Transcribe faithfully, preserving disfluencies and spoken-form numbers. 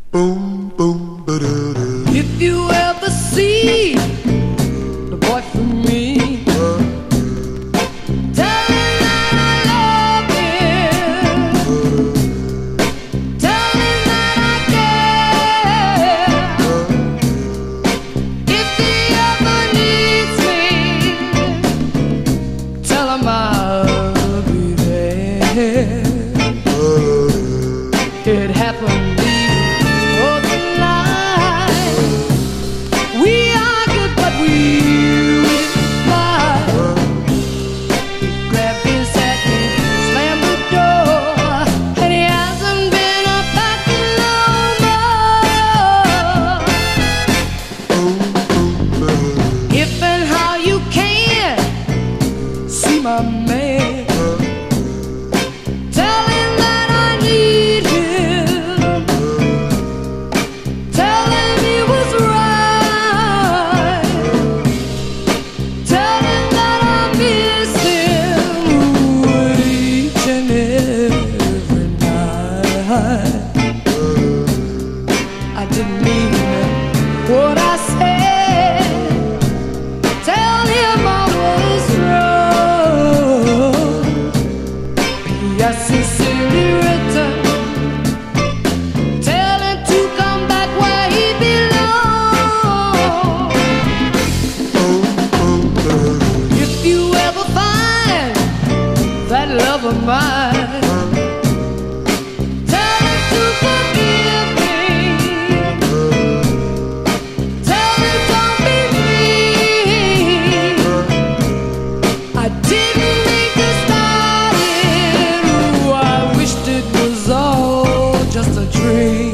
Boom, boom, ba-da-da. If you ever see the boy from me, tell him that I love him. Tell him that I care. If he ever needs me, tell him I'll be there. It happened. My man, tell him that I need him. Tell him he was right. Tell him that I miss him each and every night. I didn't mean what I said. Tell him I was wrong. I sincerely return. Tell him to come back where he belongs. If you ever find that love of mine, tell him to forgive me. Tell him don't be mean. I didn't mean to start it. It was all just a dream.